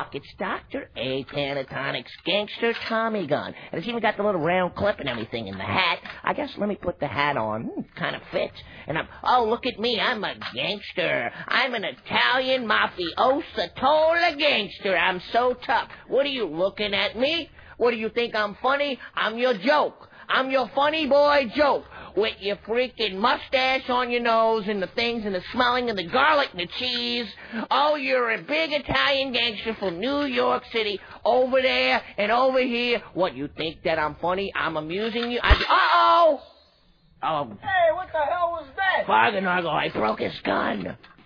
Look, it's Dr. A. Panatonic's Gangster Tommy gun. And it's even got the little round clip and everything in the hat. I guess let me put the hat on. Kind of fits. And look at me. I'm a gangster. I'm an Italian mafiosa total gangster. I'm so tough. What are you looking at me? What do you think, I'm funny? I'm your joke. I'm your funny boy joke. With your freaking mustache on your nose and the things and the smelling and the garlic and the cheese. Oh, you're a big Italian gangster from New York City over there and over here. What, you think that I'm funny? I'm amusing you? Uh-oh! Oh. Hey, what the hell was that? Farganargo, I broke his gun.